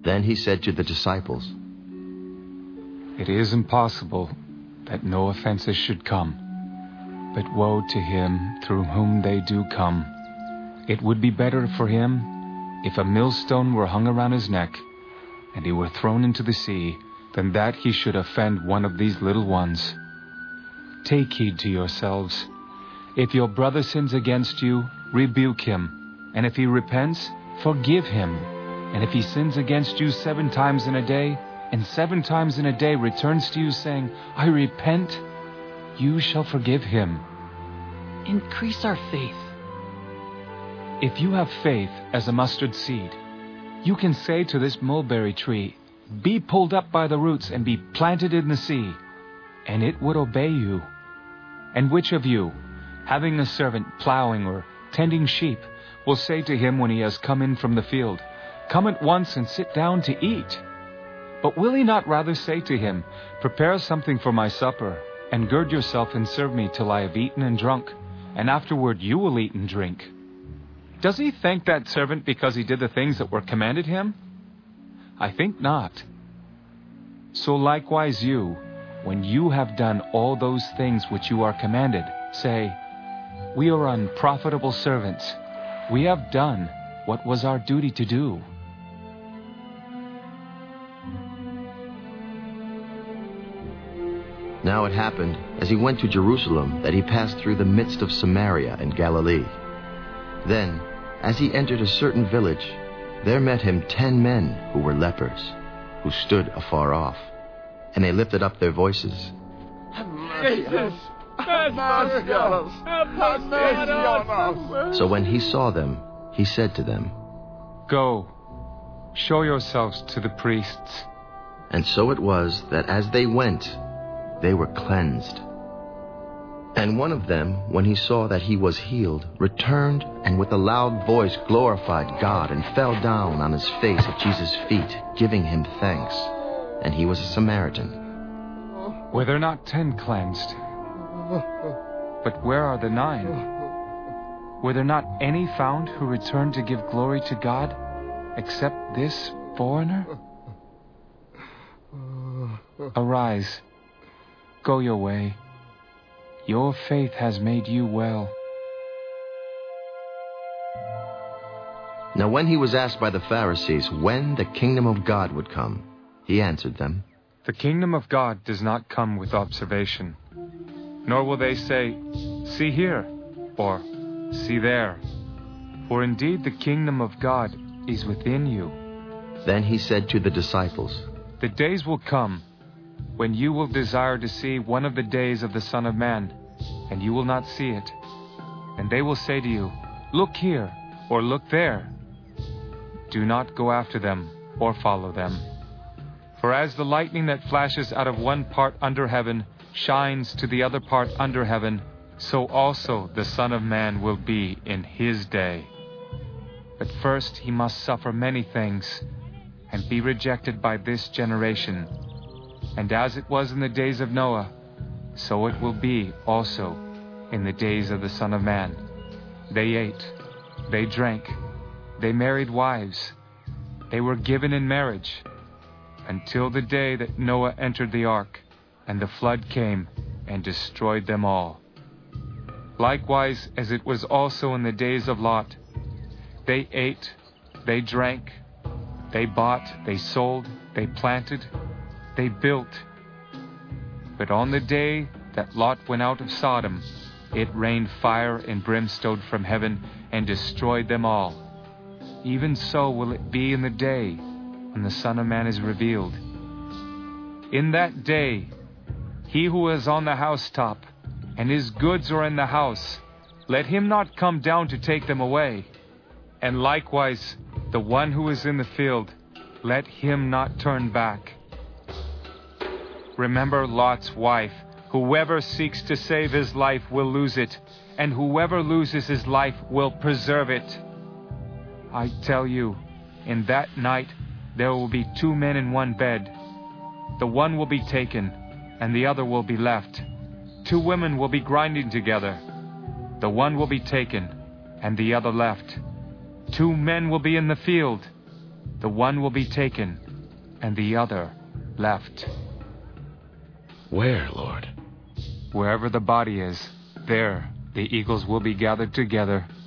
Then he said to the disciples, It is impossible that no offenses should come, but woe to him through whom they do come. It would be better for him if a millstone were hung around his neck, and he were thrown into the sea, than that he should offend one of these little ones. Take heed to yourselves. If your brother sins against you, rebuke him, and if he repents, forgive him. And if he sins against you 7 times in a day, and 7 times in a day returns to you saying, I repent, you shall forgive him. Increase our faith. If you have faith as a mustard seed, you can say to this mulberry tree, be pulled up by the roots and be planted in the sea, and it would obey you. And which of you, having a servant plowing or tending sheep, will say to him when he has come in from the field, Come at once and sit down to eat? But will he not rather say to him, Prepare something for my supper, and gird yourself and serve me till I have eaten and drunk, and afterward you will eat and drink? Does he thank that servant because he did the things that were commanded him? I think not. So likewise you, when you have done all those things which you are commanded, say, We are unprofitable servants. We have done what was our duty to do. Now it happened, as he went to Jerusalem, that he passed through the midst of Samaria and Galilee. Then, as he entered a certain village, there met him 10 men who were lepers, who stood afar off. And they lifted up their voices. So when he saw them, he said to them, Go, show yourselves to the priests. And so it was that as they went, they were cleansed. And one of them, when he saw that he was healed, returned and with a loud voice glorified God and fell down on his face at Jesus' feet, giving him thanks. And he was a Samaritan. Were there not 10 cleansed? But where are the 9? Were there not any found who returned to give glory to God, except this foreigner? Arise, go your way. Your faith has made you well. Now when he was asked by the Pharisees when the kingdom of God would come, he answered them, The kingdom of God does not come with observation, nor will they say, See here, or See there. For indeed the kingdom of God is within you. Then he said to the disciples, The days will come when you will desire to see one of the days of the Son of Man, and you will not see it. And they will say to you, Look here, or look there. Do not go after them, or follow them. For as the lightning that flashes out of one part under heaven shines to the other part under heaven, so also the Son of Man will be in his day. But first he must suffer many things, and be rejected by this generation. And as it was in the days of Noah, so it will be also in the days of the Son of Man. They ate, they drank, they married wives, they were given in marriage, until the day that Noah entered the ark, and the flood came and destroyed them all. Likewise, as it was also in the days of Lot, they ate, they drank, they bought, they sold, they planted, they built. But on the day that Lot went out of Sodom, it rained fire and brimstone from heaven and destroyed them all. Even so will it be in the day when the Son of Man is revealed. In that day, he who is on the housetop, and his goods are in the house, let him not come down to take them away. And likewise, the one who is in the field, let him not turn back. Remember Lot's wife. Whoever seeks to save his life will lose it, and whoever loses his life will preserve it. I tell you, in that night there will be 2 men in one bed. The one will be taken, and the other will be left. 2 women will be grinding together. The one will be taken, and the other left. 2 men will be in the field. The one will be taken, and the other left. Where, Lord? Wherever the body is, there the eagles will be gathered together.